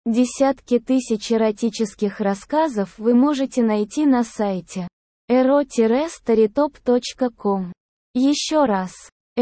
Десятки тысяч эротических рассказов вы можете найти на сайте ero-storytop.com. Еще раз,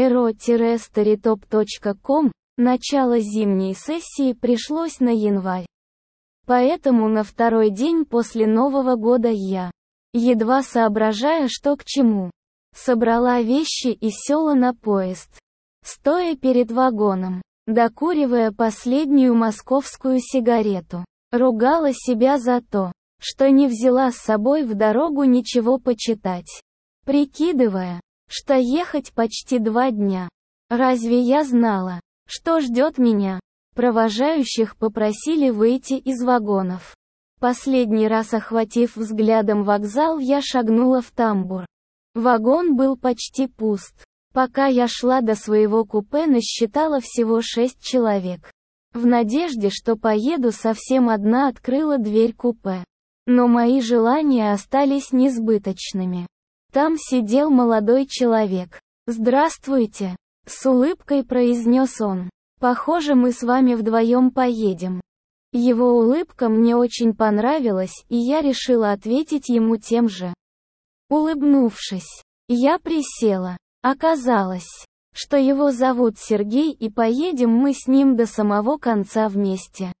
ero-storytop.com. Начало зимней сессии пришлось на январь. Поэтому на второй день после Нового года я, едва соображая, что к чему, собрала вещи и села на поезд. Стоя перед вагоном, докуривая последнюю московскую сигарету, ругала себя за то, что не взяла с собой в дорогу ничего почитать. Прикидывая, что ехать почти 2 дня. Разве я знала, что ждет меня? Провожающих попросили выйти из вагонов. Последний раз охватив взглядом вокзал, я шагнула в тамбур. Вагон был почти пуст. Пока я шла до своего купе, насчитала всего 6 человек. В надежде, что поеду совсем одна, открыла дверь купе. Но мои желания остались несбыточными. Там сидел молодой человек. «Здравствуйте», — с улыбкой произнес он. «Похоже, мы с вами вдвоем поедем». Его улыбка мне очень понравилась, и я решила ответить ему тем же. Улыбнувшись, я присела. Оказалось, что его зовут Сергей, и поедем мы с ним до самого конца вместе.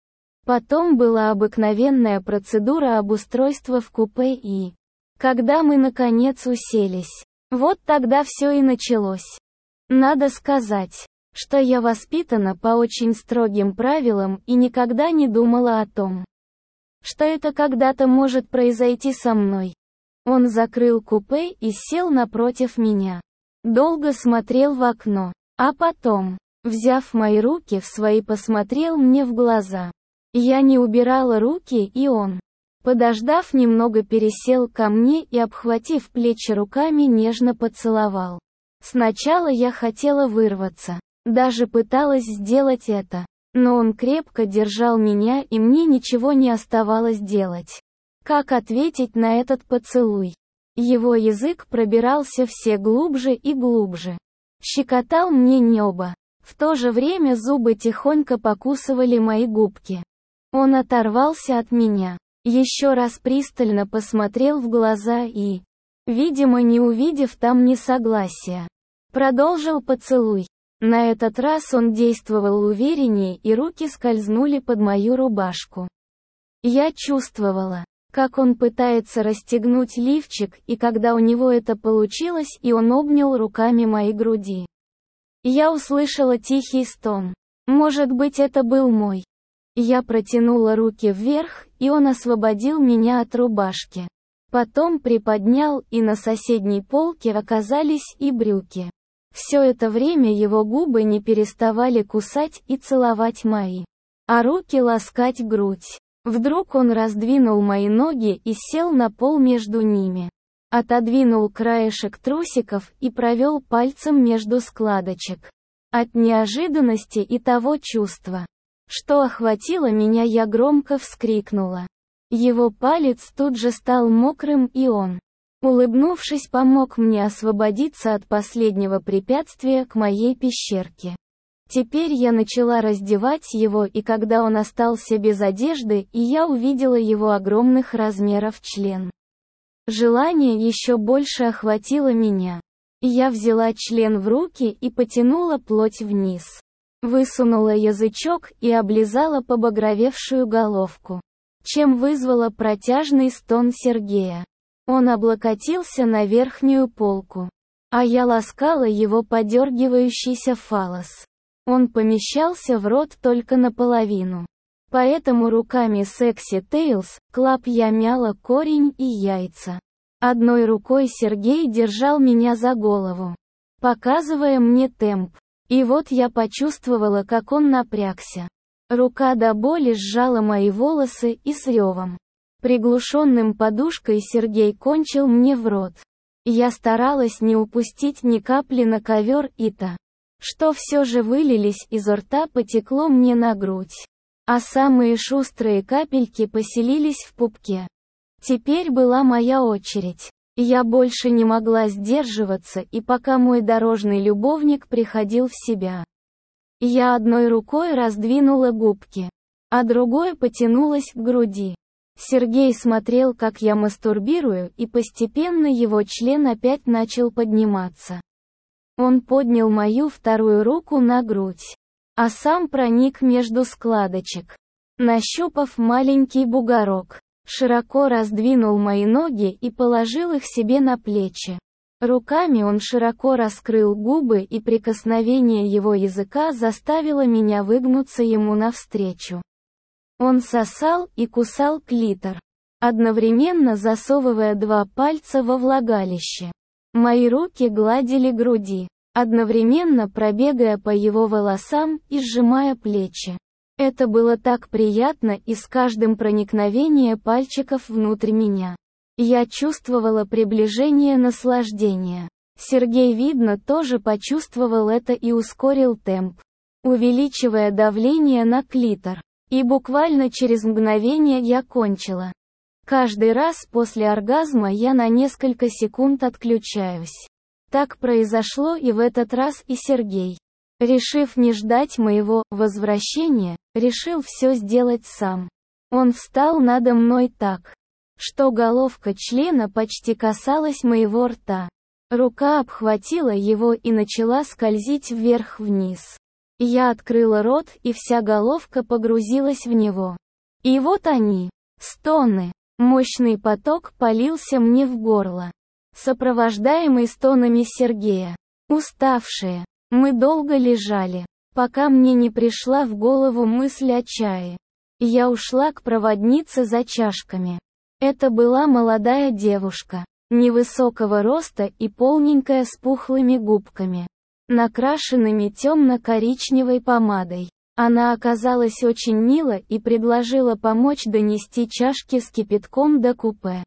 Потом была обыкновенная процедура обустройства в купе, и, когда мы наконец уселись, вот тогда все и началось. Надо сказать, что я воспитана по очень строгим правилам и никогда не думала о том, что это когда-то может произойти со мной. Он закрыл купе и сел напротив меня. Долго смотрел в окно, а потом, взяв мои руки в свои, посмотрел мне в глаза. Я не убирала руки, и он, подождав немного, пересел ко мне и, обхватив плечи руками, нежно поцеловал. Сначала я хотела вырваться, даже пыталась сделать это, но он крепко держал меня, и мне ничего не оставалось делать. Как ответить на этот поцелуй? Его язык пробирался все глубже и глубже. Щекотал мне небо. В то же время зубы тихонько покусывали мои губки. Он оторвался от меня, еще раз пристально посмотрел в глаза и, видимо, не увидев там несогласия, продолжил поцелуй. На этот раз он действовал увереннее, и руки скользнули под мою рубашку. Я чувствовала, как он пытается расстегнуть лифчик, и когда у него это получилось, и он обнял руками мои груди, я услышала тихий стон. Может быть, это был мой. Я протянула руки вверх, и он освободил меня от рубашки. Потом приподнял, и на соседней полке оказались и брюки. Все это время его губы не переставали кусать и целовать мои, а руки ласкать грудь. Вдруг он раздвинул мои ноги и сел на пол между ними. Отодвинул краешек трусиков и провел пальцем между складочек. От неожиданности и того чувства, что охватило меня, я громко вскрикнула. Его палец тут же стал мокрым, и он, улыбнувшись, помог мне освободиться от последнего препятствия к моей пещерке. Теперь я начала раздевать его, и когда он остался без одежды, и я увидела его огромных размеров член, желание еще больше охватило меня. Я взяла член в руки и потянула плоть вниз. Высунула язычок и облизала побагровевшую головку, чем вызвала протяжный стон Сергея. Он облокотился на верхнюю полку, а я ласкала его подергивающийся фаллос. Он помещался в рот только наполовину. Поэтому руками Sexy Tales Club я мяла корень и яйца. Одной рукой Сергей держал меня за голову, показывая мне темп. И вот я почувствовала, как он напрягся. Рука до боли сжала мои волосы, и с ревом, приглушенным подушкой, Сергей кончил мне в рот. Я старалась не упустить ни капли на ковер, и то, что все же вылились изо рта, потекло мне на грудь, а самые шустрые капельки поселились в пупке. Теперь была моя очередь. Я больше не могла сдерживаться, и пока мой дорожный любовник приходил в себя, я одной рукой раздвинула губки, а другое потянулось к груди. Сергей смотрел, как я мастурбирую, и постепенно его член опять начал подниматься. Он поднял мою вторую руку на грудь, а сам проник между складочек. Нащупав маленький бугорок, широко раздвинул мои ноги и положил их себе на плечи. Руками он широко раскрыл губы, и прикосновение его языка заставило меня выгнуться ему навстречу. Он сосал и кусал клитор, одновременно засовывая 2 пальца во влагалище. Мои руки гладили груди, одновременно пробегая по его волосам и сжимая плечи. Это было так приятно, и с каждым проникновением пальчиков внутрь меня я чувствовала приближение наслаждения. Сергей, видно, тоже почувствовал это и ускорил темп, увеличивая давление на клитор. И буквально через мгновение я кончила. Каждый раз после оргазма я на несколько секунд отключаюсь. Так произошло и в этот раз, и Сергей, решив не ждать моего возвращения, решил все сделать сам. Он встал надо мной так, что головка члена почти касалась моего рта. Рука обхватила его и начала скользить вверх-вниз. Я открыла рот, и вся головка погрузилась в него. И вот они, стоны. Мощный поток полился мне в горло, сопровождаемый стонами Сергея. Уставшие, мы долго лежали, пока мне не пришла в голову мысль о чае. Я ушла к проводнице за чашками. Это была молодая девушка, невысокого роста и полненькая, с пухлыми губками, накрашенными темно-коричневой помадой. Она оказалась очень мила и предложила помочь донести чашки с кипятком до купе.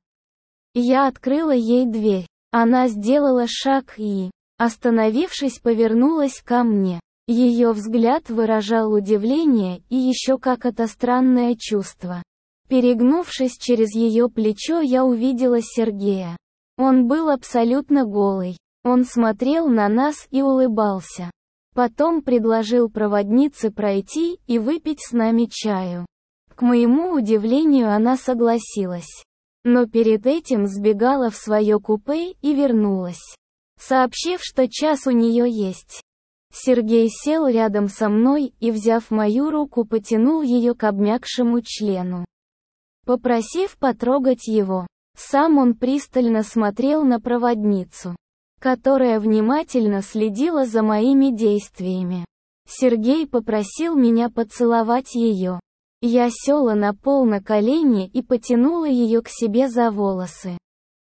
Я открыла ей дверь. Она сделала шаг и, остановившись, повернулась ко мне. Ее взгляд выражал удивление и еще какое-то странное чувство. Перегнувшись через ее плечо, я увидела Сергея. Он был абсолютно голый. Он смотрел на нас и улыбался. Потом предложил проводнице пройти и выпить с нами чаю. К моему удивлению, она согласилась. Но перед этим сбегала в свое купе и вернулась, сообщив, что час у нее есть. Сергей сел рядом со мной и, взяв мою руку, потянул ее к обмякшему члену, попросив потрогать его. Сам он пристально смотрел на проводницу, которая внимательно следила за моими действиями. Сергей попросил меня поцеловать ее. Я села на пол на колени и потянула ее к себе за волосы.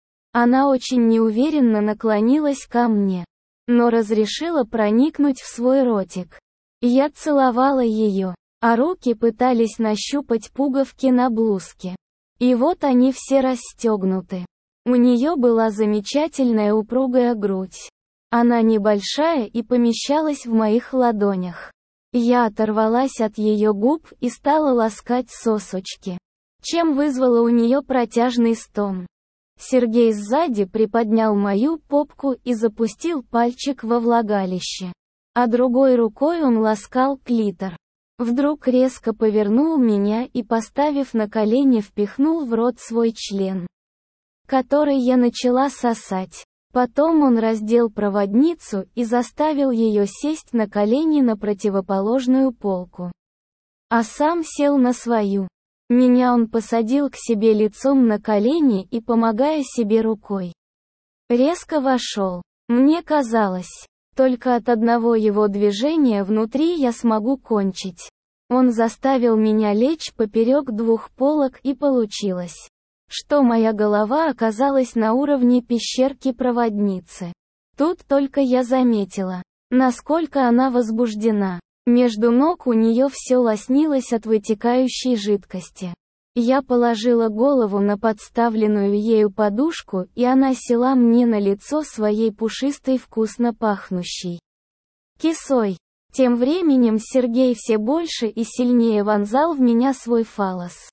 Она очень неуверенно наклонилась ко мне, но разрешила проникнуть в свой ротик. Я целовала ее, а руки пытались нащупать пуговки на блузке. И вот они все расстегнуты. У нее была замечательная упругая грудь. Она небольшая и помещалась в моих ладонях. Я оторвалась от ее губ и стала ласкать сосочки, чем вызвала у нее протяжный стон. Сергей сзади приподнял мою попку и запустил пальчик во влагалище, а другой рукой он ласкал клитор. Вдруг резко повернул меня и, поставив на колени, впихнул в рот свой член, который я начала сосать. Потом он раздел проводницу и заставил ее сесть на колени на противоположную полку, а сам сел на свою. Меня он посадил к себе лицом на колени и, помогая себе рукой, резко вошел. Мне казалось, только от одного его движения внутри я смогу кончить. Он заставил меня лечь поперек 2 полок, и получилось, что моя голова оказалась на уровне пещерки проводницы. Тут только я заметила, насколько она возбуждена. Между ног у нее все лоснилось от вытекающей жидкости. Я положила голову на подставленную ею подушку, и она села мне на лицо своей пушистой, вкусно пахнущей кисой. Тем временем Сергей все больше и сильнее вонзал в меня свой фаллос.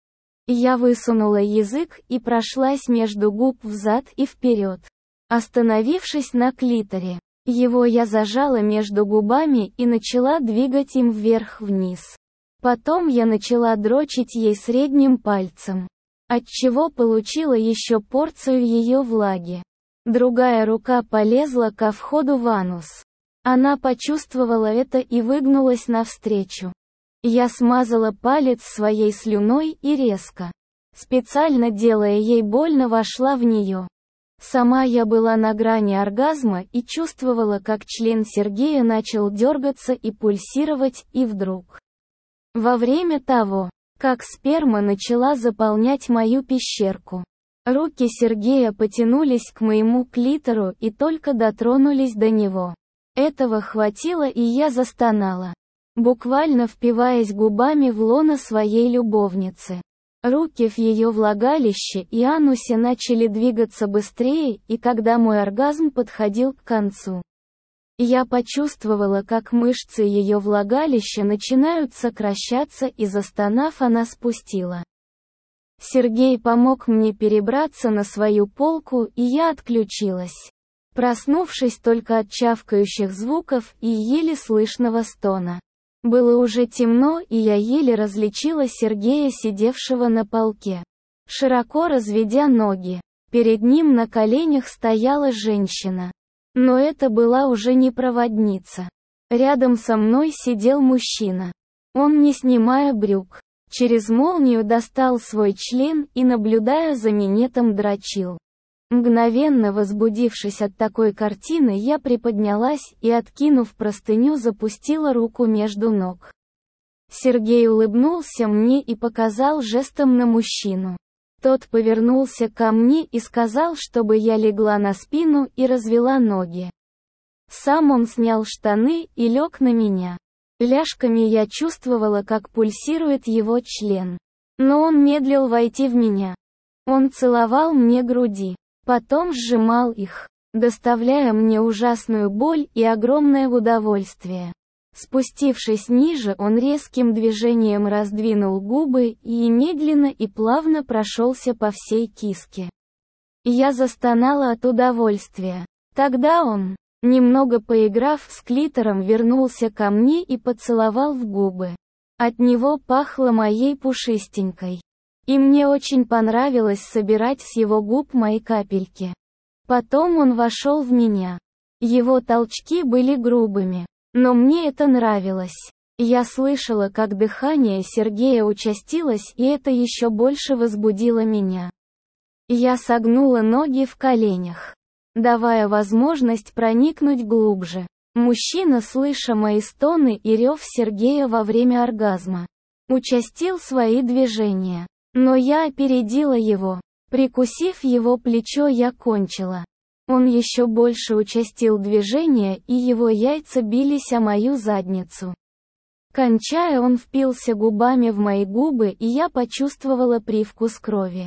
Я высунула язык и прошлась между губ взад и вперед, остановившись на клиторе. Его я зажала между губами и начала двигать им вверх-вниз, Потом я начала дрочить ей средним пальцем, отчего получила еще порцию ее влаги. Другая рука полезла ко входу в анус. Она почувствовала это и выгнулась навстречу. Я смазала палец своей слюной и резко, специально делая ей больно, вошла в нее. Сама я была на грани оргазма и чувствовала, как член Сергея начал дергаться и пульсировать, и вдруг, во время того, как сперма начала заполнять мою пещерку, руки Сергея потянулись к моему клитору и только дотронулись до него. Этого хватило, и я застонала, буквально впиваясь губами в лоно своей любовницы. Руки в ее влагалище и анусе начали двигаться быстрее, и когда мой оргазм подходил к концу, я почувствовала, как мышцы ее влагалища начинают сокращаться, и застонав, она спустила. Сергей помог мне перебраться на свою полку, и я отключилась, проснувшись только от чавкающих звуков и еле слышного стона. Было уже темно, и я еле различила Сергея, сидевшего на полке, широко разведя ноги. Перед ним на коленях стояла женщина. Но это была уже не проводница. Рядом со мной сидел мужчина. Он, не снимая брюк, через молнию достал свой член и, наблюдая за минетом, дрочил. Мгновенно возбудившись от такой картины, я приподнялась и, откинув простыню, запустила руку между ног. Сергей улыбнулся мне и показал жестом на мужчину. Тот повернулся ко мне и сказал, чтобы я легла на спину и развела ноги. Сам он снял штаны и лег на меня. Ляжками я чувствовала, как пульсирует его член. Но он медлил войти в меня. Он целовал мне груди, потом сжимал их, доставляя мне ужасную боль и огромное удовольствие. Спустившись ниже, он резким движением раздвинул губы и медленно и плавно прошелся по всей киске. Я застонала от удовольствия. Тогда он, немного поиграв с клитором, вернулся ко мне и поцеловал в губы. От него пахло моей пушистенькой. И мне очень понравилось собирать с его губ мои капельки. Потом он вошел в меня. Его толчки были грубыми. Но мне это нравилось. Я слышала, как дыхание Сергея участилось, и это еще больше возбудило меня. Я согнула ноги в коленях, давая возможность проникнуть глубже. Мужчина, слыша мои стоны и рев Сергея во время оргазма, участил свои движения. Но я опередила его. Прикусив его плечо, я кончила. Он еще больше участил движения, и его яйца бились о мою задницу. Кончая, он впился губами в мои губы, и я почувствовала привкус крови.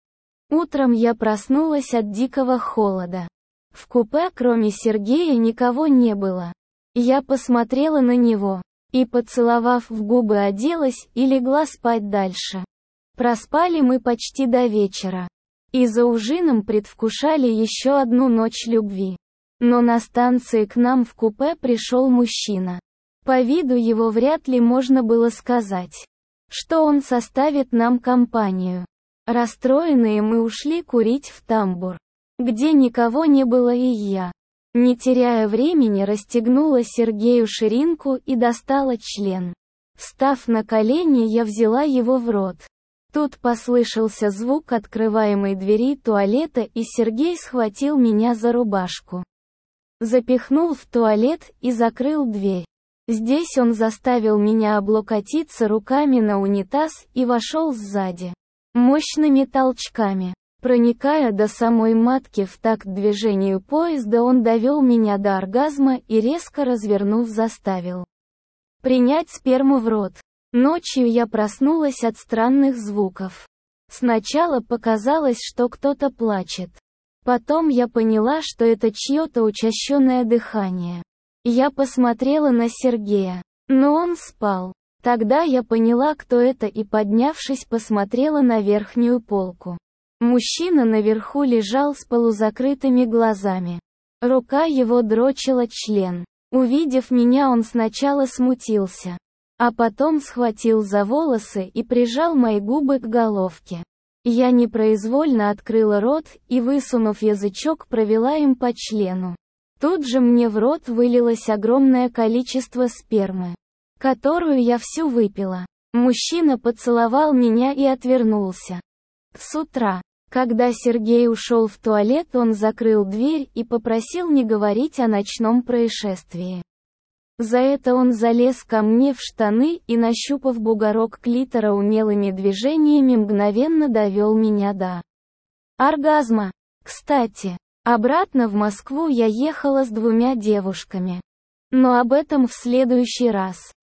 Утром я проснулась от дикого холода. В купе кроме Сергея никого не было. Я посмотрела на него и, поцеловав в губы, оделась и легла спать дальше. Проспали мы почти до вечера. И за ужином предвкушали еще одну ночь любви. Но на станции к нам в купе пришел мужчина. По виду его вряд ли можно было сказать, что он составит нам компанию. Расстроенные мы ушли курить в тамбур, где никого не было, и я, не теряя времени, расстегнула Сергею ширинку и достала член. Встав на колени, я взяла его в рот. Тут послышался звук открываемой двери туалета, и Сергей схватил меня за рубашку, запихнул в туалет и закрыл дверь. Здесь он заставил меня облокотиться руками на унитаз и вошел сзади, мощными толчками. Проникая до самой матки в такт движению поезда, он довел меня до оргазма и, резко развернув, заставил принять сперму в рот. Ночью я проснулась от странных звуков. Сначала показалось, что кто-то плачет. Потом я поняла, что это чье-то учащенное дыхание. Я посмотрела на Сергея, но он спал. Тогда я поняла, кто это, и, поднявшись, посмотрела на верхнюю полку. Мужчина наверху лежал с полузакрытыми глазами. Рука его дрочила член. Увидев меня, он сначала смутился, А потом схватил за волосы и прижал мои губы к головке. Я непроизвольно открыла рот и, высунув язычок, провела им по члену. Тут же мне в рот вылилось огромное количество спермы, которую я всю выпила. Мужчина поцеловал меня и отвернулся. С утра, когда Сергей ушел в туалет, он закрыл дверь и попросил не говорить о ночном происшествии. За это он залез ко мне в штаны и, нащупав бугорок клитора умелыми движениями, мгновенно довел меня до оргазма. Кстати, обратно в Москву я ехала с 2 девушками. Но об этом в следующий раз.